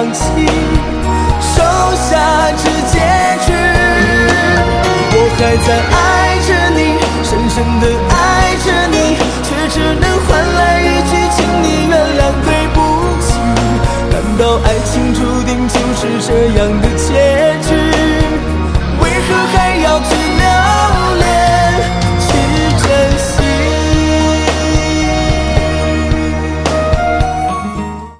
放弃，收下这结局。我还在爱着你，深深的